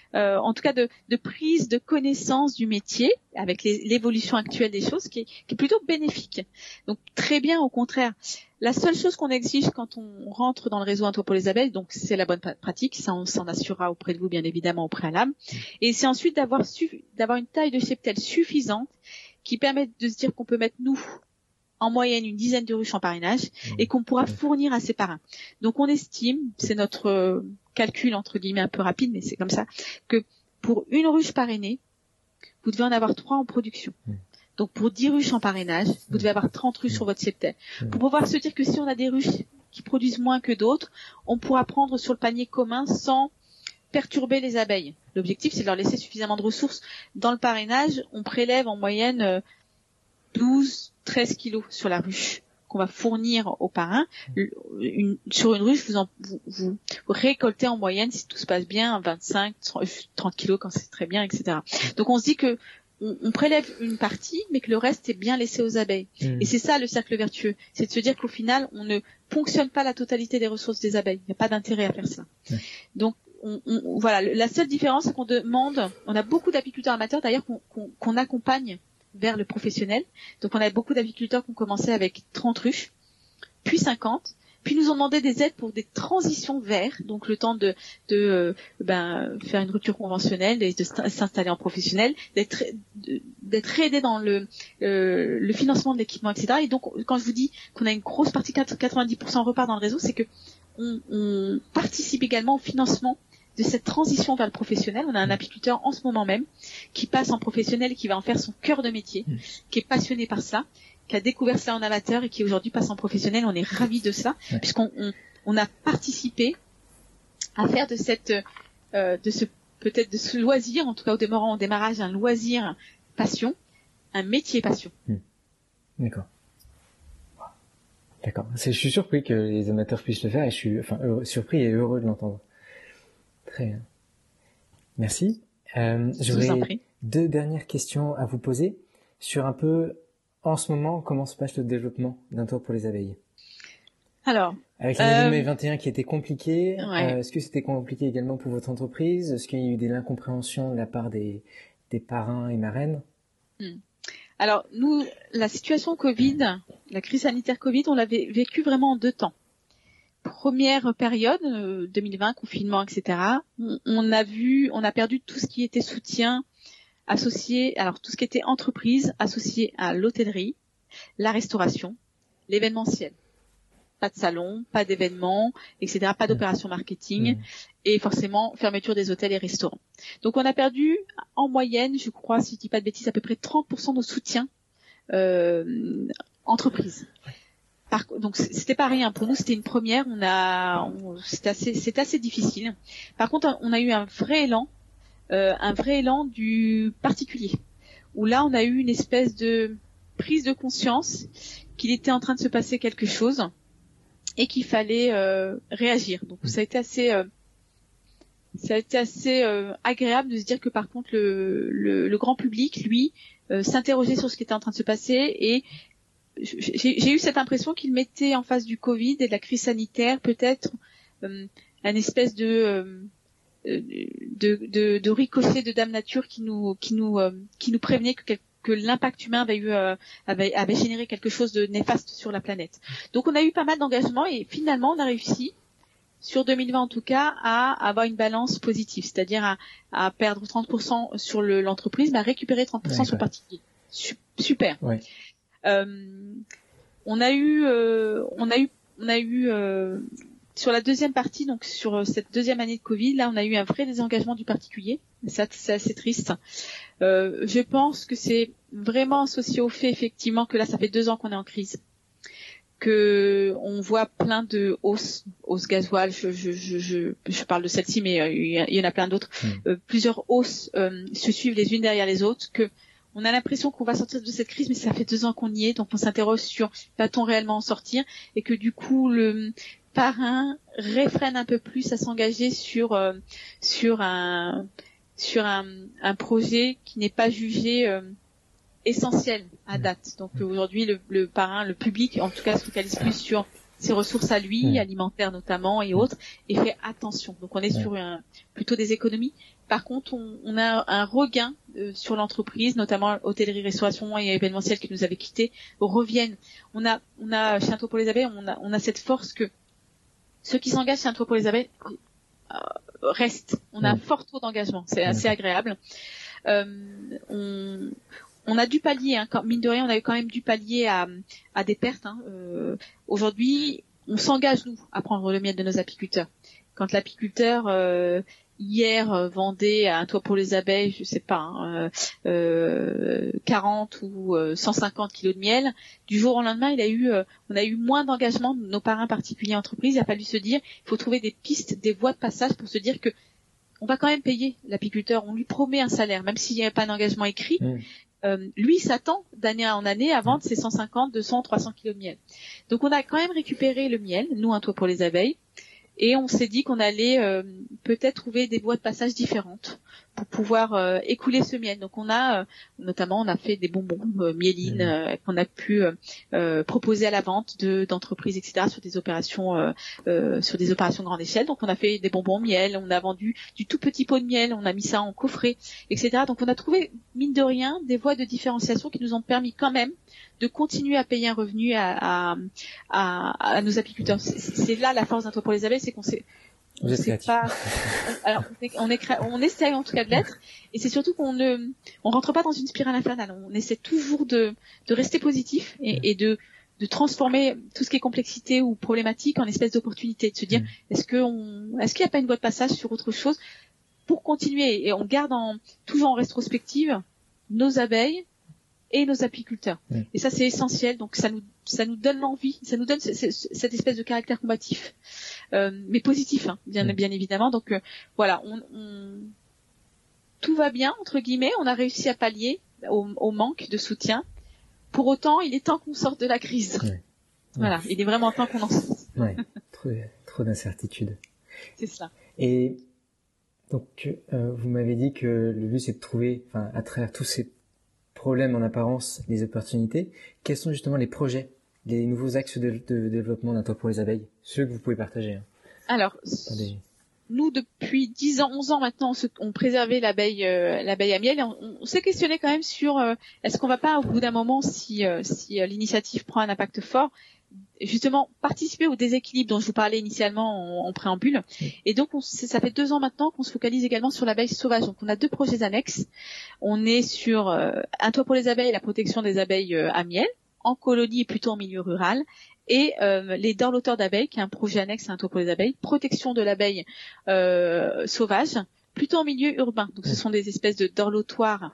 en tout cas de prise de connaissance du métier avec l'évolution actuelle des choses qui est plutôt bénéfique. Donc très bien, au contraire. La seule chose qu'on exige quand on rentre dans le réseau Un Toit pour les abeilles, donc c'est la bonne pratique, ça on s'en assurera auprès de vous bien évidemment au préalable, et c'est ensuite d'avoir une taille de cheptel suffisante qui permet de se dire qu'on peut mettre nous en moyenne une dizaine de ruches en parrainage et qu'on pourra fournir à ses parrains. Donc on estime, c'est notre calcul entre guillemets un peu rapide, mais c'est comme ça, que pour une ruche parrainée, vous devez en avoir 3 en production. Donc pour 10 ruches en parrainage, vous devez avoir 30 ruches sur votre cheptel. Pour pouvoir se dire que si on a des ruches qui produisent moins que d'autres, on pourra prendre sur le panier commun sans perturber les abeilles. L'objectif, c'est de leur laisser suffisamment de ressources. Dans le parrainage, on prélève en moyenne 12-13 kilos sur la ruche qu'on va fournir aux parrains. Sur une ruche, vous récoltez en moyenne, si tout se passe bien, 25, 30 kilos quand c'est très bien, etc. Donc on se dit que on prélève une partie, mais que le reste est bien laissé aux abeilles. Et c'est ça le cercle vertueux. C'est de se dire qu'au final, on ne ponctionne pas la totalité des ressources des abeilles. Il n'y a pas d'intérêt à faire ça. Donc voilà, la seule différence, c'est qu'on demande, on a beaucoup d'apiculteurs amateurs d'ailleurs qu'on accompagne vers le professionnel. Donc on a beaucoup d'apiculteurs qui ont commencé avec 30 ruches, puis 50, puis nous ont demandé des aides pour des transitions vers, donc le temps de faire une rupture conventionnelle et de s'installer en professionnel, d'être aidé dans le financement de l'équipement, etc. Et donc quand je vous dis qu'on a une grosse partie, 90% repart dans le réseau, c'est que on participe également au financement de cette transition vers le professionnel. On a un apiculteur en ce moment même qui passe en professionnel et qui va en faire son cœur de métier, qui est passionné par ça, qui a découvert cela en amateur et qui aujourd'hui passe en professionnel. On est ravis de ça, puisqu'on a participé à faire de ce loisir, en tout cas au démarrage, un loisir passion, un métier passion. D'accord. Je suis surpris que les amateurs puissent le faire et je suis surpris et heureux de l'entendre. Très bien. Merci. J'aurais 2 dernières questions à vous poser sur un peu, en ce moment, comment se passe le développement d'Un Toit pour les abeilles. Alors, avec l'année 2021 qui était compliquée, est-ce que c'était compliqué également pour votre entreprise? Est-ce qu'il y a eu de l'incompréhension de la part des parrains et marraines? Alors, nous, la situation Covid, la crise sanitaire Covid, on l'avait vécu vraiment en 2 temps. Première période, 2020, confinement, etc. On a perdu tout ce qui était soutien associé, alors tout ce qui était entreprise associé à l'hôtellerie, la restauration, l'événementiel. Pas de salon, pas d'événements, etc. Pas d'opération marketing et forcément fermeture des hôtels et restaurants. Donc on a perdu en moyenne, je crois, si je dis pas de bêtises, à peu près 30% de nos soutiens entreprise. Donc c'était pas rien pour nous, c'était une première. C'était assez difficile. Par contre, on a eu un vrai élan du particulier, où là on a eu une espèce de prise de conscience qu'il était en train de se passer quelque chose et qu'il fallait réagir. Donc ça a été assez agréable de se dire que par contre le grand public, lui, s'interrogeait sur ce qui était en train de se passer et j'ai eu cette impression qu'il mettait en face du Covid et de la crise sanitaire peut-être un espèce de ricochet de Dame Nature qui nous prévenait que l'impact humain avait généré quelque chose de néfaste sur la planète. Donc on a eu pas mal d'engagements et finalement on a réussi sur 2020 en tout cas à avoir une balance positive, c'est-à-dire à perdre 30% sur l'entreprise, mais à récupérer 30% sur le particulier. Super. Ouais. On a eu sur la deuxième partie, donc sur cette deuxième année de Covid, là on a eu un vrai désengagement du particulier. Ça, c'est assez triste. Je pense que c'est vraiment associé au fait effectivement que là ça fait 2 ans qu'on est en crise, que on voit plein de hausses gasoil. Je parle de celle-ci, mais il y en a plein d'autres. Plusieurs hausses se suivent les unes derrière les autres. Que on a l'impression qu'on va sortir de cette crise, mais ça fait 2 ans qu'on y est, donc on s'interroge sur va-t-on réellement en sortir, et que du coup le parrain réfrène un peu plus à s'engager sur un projet qui n'est pas jugé essentiel à date. Donc aujourd'hui le parrain, le public en tout cas se focalise plus sur ses ressources à lui, alimentaires notamment et autres, et fait attention. Donc on est sur plutôt des économies. Par contre, on a un regain sur l'entreprise, notamment hôtellerie, restauration et événementiel qui nous avait quittés, reviennent. On a chez Un Toit pour les abeilles, on a cette force que ceux qui s'engagent chez Un Toit pour les abeilles restent. On a un fort taux d'engagement, c'est assez agréable. On a dû pallier, mine de rien, on a quand même dû pallier à des pertes. Aujourd'hui, on s'engage nous à prendre le miel de nos apiculteurs. Quand l'apiculteur hier vendait à Un Toit pour les abeilles, je sais pas, 40 ou 150 kilos de miel, du jour au lendemain, on a eu moins d'engagement de nos parrains particuliers entreprises. Il a fallu se dire, il faut trouver des pistes, des voies de passage pour se dire que on va quand même payer l'apiculteur. On lui promet un salaire, même s'il n'y a pas d'engagement écrit. Lui s'attend d'année en année à vendre ses 150, 200, 300 kilos de miel. Donc on a quand même récupéré le miel, nous Un Toit pour les abeilles. Et on s'est dit qu'on allait peut-être trouver des voies de passage différentes pour pouvoir écouler ce miel. Donc on a fait des bonbons mielines qu'on a pu proposer à la vente d'entreprises, etc. sur des opérations grande échelle. Donc on a fait des bonbons miel, on a vendu du tout petit pot de miel, on a mis ça en coffret, etc. Donc on a trouvé mine de rien des voies de différenciation qui nous ont permis quand même de continuer à payer un revenu à nos apiculteurs. C'est là la force d'Un Toit pour les abeilles, c'est qu'on sait. Vous êtes créatif. Alors, on essaie en tout cas de l'être, et c'est surtout qu'on rentre pas dans une spirale infernale. On essaie toujours de rester positif et de transformer tout ce qui est complexité ou problématique en espèce d'opportunité, de se dire est-ce qu'il n'y a pas une voie de passage sur autre chose pour continuer, et on garde toujours en rétrospective nos abeilles et nos apiculteurs. Et ça, c'est essentiel. Donc, ça nous donne l'envie, ça nous donne cette espèce de caractère combatif, mais positif, bien évidemment. Donc, voilà, tout va bien, entre guillemets. On a réussi à pallier au manque de soutien. Pour autant, il est temps qu'on sorte de la crise. Voilà, il est vraiment temps qu'on en sorte. Trop d'incertitudes. C'est ça. Et donc, vous m'avez dit que le but, c'est de trouver, à travers tous ces problèmes en apparence, les opportunités. Quels sont justement les projets, les nouveaux axes de développement d'Un Toit pour les abeilles, ceux que vous pouvez partager? Alors, nous, depuis 10 ans, 11 ans maintenant, on préservait l'abeille à miel, et on s'est questionné quand même sur est-ce qu'on va pas, au bout d'un moment, si l'initiative prend un impact fort, justement participer au déséquilibre dont je vous parlais initialement en préambule. Et donc ça fait 2 ans maintenant qu'on se focalise également sur l'abeille sauvage. Donc on a 2 projets annexes. On est sur Un Toit pour les abeilles, la protection des abeilles à miel en colonie et plutôt en milieu rural, et les dorloteurs d'abeilles, qui est un projet annexe à Un Toit pour les abeilles, protection de l'abeille sauvage, plutôt en milieu urbain. Donc ce sont des espèces de dorlotoirs,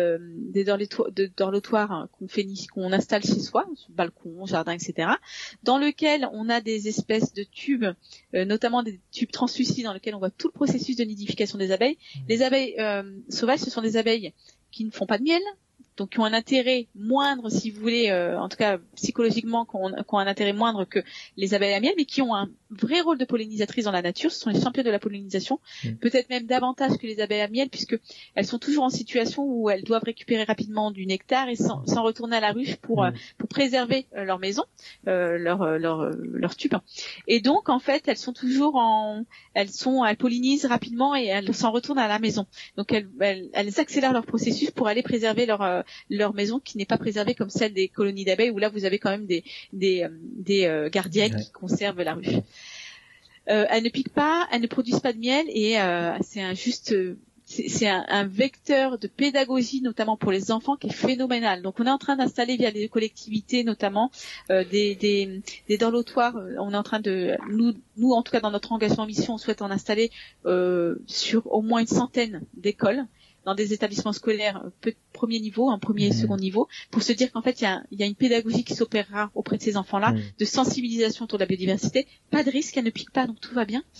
qu'on installe chez soi, sur le balcon, jardin, etc. Dans lequel on a des espèces de tubes, notamment des tubes translucides dans lesquels on voit tout le processus de nidification des abeilles. Les abeilles sauvages, ce sont des abeilles qui ne font pas de miel, donc qui ont un intérêt moindre, si vous voulez, en tout cas psychologiquement, qui ont un intérêt moindre que les abeilles à miel, mais qui ont un vrai rôle de pollinisatrice dans la nature. Ce sont les championnes de la pollinisation, peut-être même davantage que les abeilles à miel, puisque elles sont toujours en situation où elles doivent récupérer rapidement du nectar et sans retourner à la ruche pour préserver leur maison, leur tube. Et donc en fait, elles sont toujours elles pollinisent rapidement et elles s'en retournent à la maison. Donc elles accélèrent leur processus pour aller préserver leur maison, qui n'est pas préservée comme celle des colonies d'abeilles, où là vous avez quand même des gardiennes qui conservent la ruche. Elles ne piquent pas, elles ne produisent pas de miel, et c'est un vecteur de pédagogie, notamment pour les enfants, qui est phénoménal. Donc on est en train d'installer via les collectivités, notamment des dorlotoirs. On est en train de nous en tout cas dans notre engagement mission, on souhaite en installer sur au moins une centaine d'écoles, dans des établissements scolaires premier niveau, un premier et second niveau, pour se dire qu'en fait il y a une pédagogie qui s'opérera auprès de ces enfants-là, de sensibilisation autour de la biodiversité. Pas de risque, elle ne pique pas, donc tout va bien.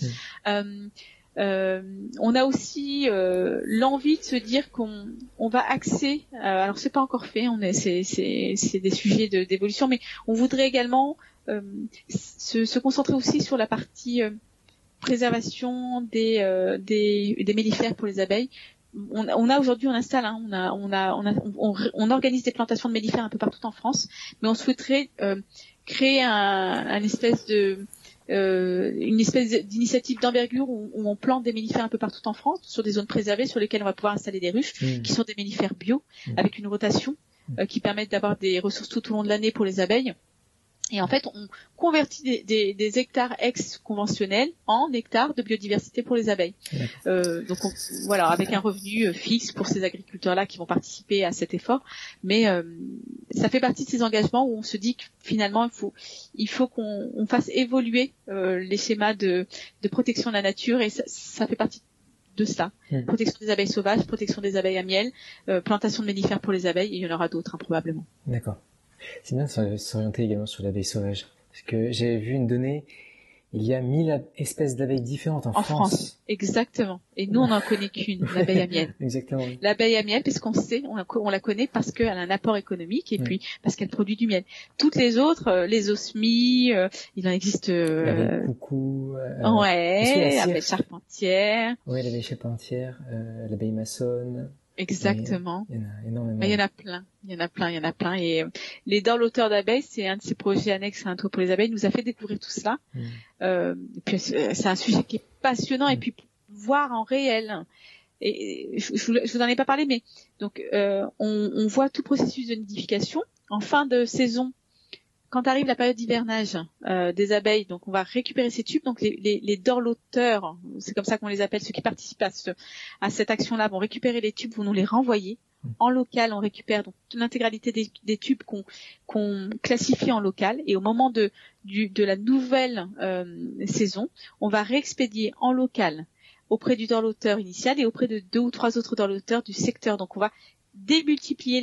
On a aussi l'envie de se dire qu'on va axer. Alors c'est pas encore fait, c'est des sujets d'évolution, mais on voudrait également se concentrer aussi sur la partie préservation des mellifères pour les abeilles. On a aujourd'hui, on installe, on organise des plantations de mellifères un peu partout en France, mais on souhaiterait créer une espèce d'initiative d'envergure où on plante des mellifères un peu partout en France, sur des zones préservées sur lesquelles on va pouvoir installer des ruches, qui sont des mellifères bio, avec une rotation qui permettent d'avoir des ressources tout au long de l'année pour les abeilles. Et en fait, on convertit des hectares ex-conventionnels en hectares de biodiversité pour les abeilles. Donc voilà, avec un revenu fixe pour ces agriculteurs-là qui vont participer à cet effort. Mais ça fait partie de ces engagements où on se dit que finalement, il faut qu'on fasse évoluer les schémas de protection de la nature, et ça fait partie de cela. Protection des abeilles sauvages, protection des abeilles à miel, plantation de mellifères pour les abeilles, et il y en aura d'autres probablement. D'accord. C'est bien de s'orienter également sur l'abeille sauvage. Parce que j'ai vu une donnée, il y a 1000 espèces d'abeilles différentes en France. Exactement. Et nous, on n'en connaît qu'une, l'abeille à miel. Exactement. L'abeille à miel, parce qu'on sait, on la connaît parce qu'elle a un apport économique et puis parce qu'elle produit du miel. Toutes les autres, les osmies, il en existe... l'abeille coucou. l'abeille charpentière. Ouais, l'abeille charpentière, l'abeille maçonne. Exactement. Il y en a énormément. Il y en a plein. Et les dorloteurs d'abeilles, c'est un de ces projets annexes à Un toit pour les abeilles, nous a fait découvrir tout cela. Et puis c'est un sujet qui est passionnant, et puis voir en réel. Et je vous en ai pas parlé, mais donc on voit tout processus de nidification en fin de saison. Quand arrive la période d'hivernage des abeilles, donc on va récupérer ces tubes. Donc les dorloteurs, c'est comme ça qu'on les appelle, ceux qui participent à cette action-là, vont récupérer les tubes, vont nous les renvoyer. En local, on récupère donc l'intégralité des tubes qu'on classifie en local. Et au moment de la nouvelle saison, on va réexpédier en local auprès du dorloteur initial et auprès de 2 ou 3 autres dorloteurs du secteur. Donc on va démultiplier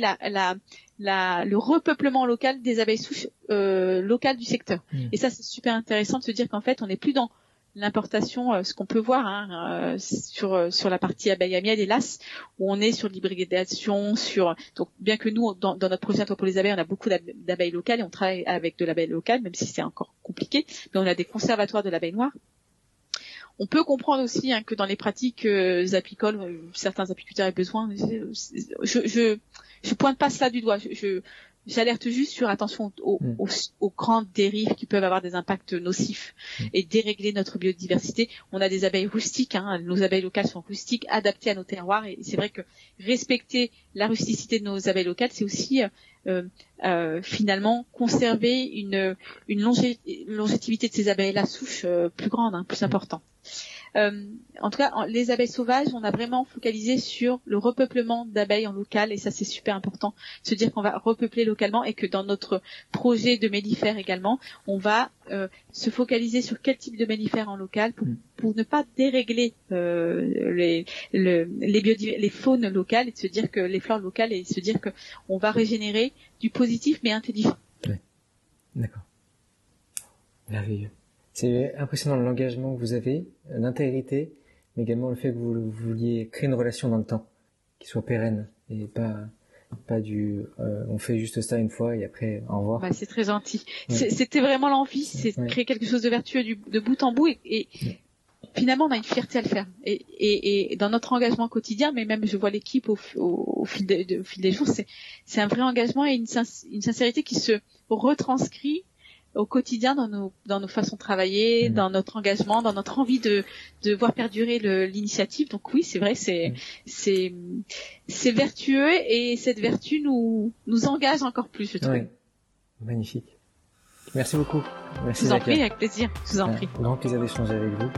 le repeuplement local des abeilles souches locales du secteur. Et ça, c'est super intéressant de se dire qu'en fait, on n'est plus dans l'importation, ce qu'on peut voir sur la partie abeille à miel, hélas, où on est sur l'hybridation, donc bien que nous, dans notre projet Un toit pour les abeilles, on a beaucoup d'abeilles locales et on travaille avec de l'abeille locale, même si c'est encore compliqué, mais on a des conservatoires de l'abeille noire. On peut comprendre aussi que dans les pratiques apicoles, certains apiculteurs aient besoin. Je pointe pas cela du doigt. J'alerte juste sur attention aux grandes dérives qui peuvent avoir des impacts nocifs et dérégler notre biodiversité. On a des abeilles rustiques, nos abeilles locales sont rustiques, adaptées à nos terroirs, et c'est vrai que respecter la rusticité de nos abeilles locales, c'est aussi finalement conserver une longévité de ces abeilles-là souches plus grande, plus importante. En tout cas, les abeilles sauvages, on a vraiment focalisé sur le repeuplement d'abeilles en local, et ça c'est super important, se dire qu'on va repeupler localement, et que dans notre projet de mellifères également, on va se focaliser sur quel type de mellifères en local pour ne pas dérégler les faunes locales, et de se dire que les flores locales, et se dire que on va régénérer du positif mais intelligent. Ouais. D'accord. Merveilleux. C'est impressionnant l'engagement que vous avez, l'intégrité, mais également le fait que vous vouliez créer une relation dans le temps, qui soit pérenne, et pas du on fait juste ça une fois et après au revoir. C'est très gentil. Ouais. C'était vraiment l'envie, c'est de créer quelque chose de vertueux de bout en bout, et finalement on a une fierté à le faire. Et dans notre engagement quotidien, mais même je vois l'équipe au fil des jours, c'est un vrai engagement et une sincérité qui se retranscrit au quotidien dans nos façons de travailler, dans notre engagement, dans notre envie de voir perdurer l'initiative. Donc oui, c'est vrai, c'est vertueux, et cette vertu nous engage encore plus, je trouve. Oui. Magnifique. Merci beaucoup. Merci. Je vous en prie, avec plaisir. Je vous en prie. Grand plaisir d'échanger avec vous.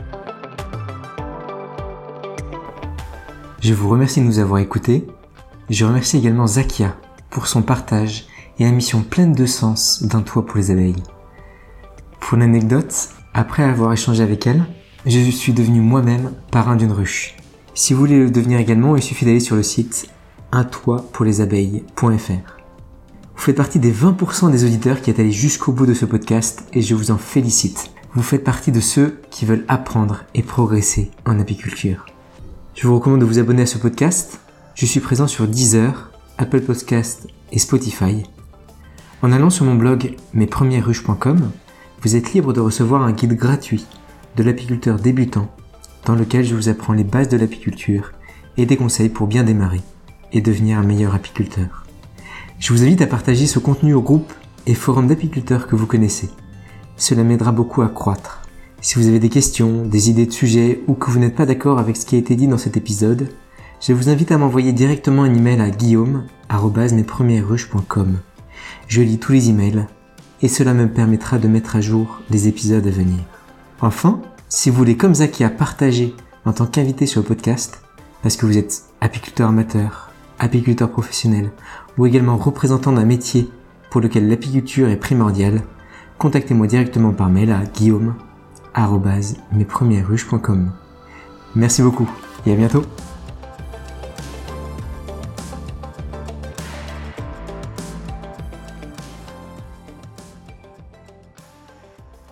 Je vous remercie de nous avoir écoutés. Je remercie également Zakia pour son partage et la mission pleine de sens d'Un toit pour les abeilles. Pour l'anecdote, après avoir échangé avec elle, je suis devenu moi-même parrain d'une ruche. Si vous voulez le devenir également, il suffit d'aller sur le site untoitpourlesabeilles.fr. Vous faites partie des 20% des auditeurs qui est allé jusqu'au bout de ce podcast, et je vous en félicite. Vous faites partie de ceux qui veulent apprendre et progresser en apiculture. Je vous recommande de vous abonner à ce podcast. Je suis présent sur Deezer, Apple Podcasts et Spotify. En allant sur mon blog mespremieresruches.com, vous êtes libre de recevoir un guide gratuit de l'apiculteur débutant, dans lequel je vous apprends les bases de l'apiculture et des conseils pour bien démarrer et devenir un meilleur apiculteur. Je vous invite à partager ce contenu au groupe et forums d'apiculteurs que vous connaissez. Cela m'aidera beaucoup à croître. Si vous avez des questions, des idées de sujets ou que vous n'êtes pas d'accord avec ce qui a été dit dans cet épisode, je vous invite à m'envoyer directement un email à guillaume@mespremiersruches.com. Je lis tous les emails et cela me permettra de mettre à jour les épisodes à venir. Enfin, si vous voulez comme Zaki à partager en tant qu'invité sur le podcast, parce que vous êtes apiculteur amateur, apiculteur professionnel ou également représentant d'un métier pour lequel l'apiculture est primordiale, contactez-moi directement par mail à guillaume@mespremiersruches.com. Merci beaucoup et à bientôt.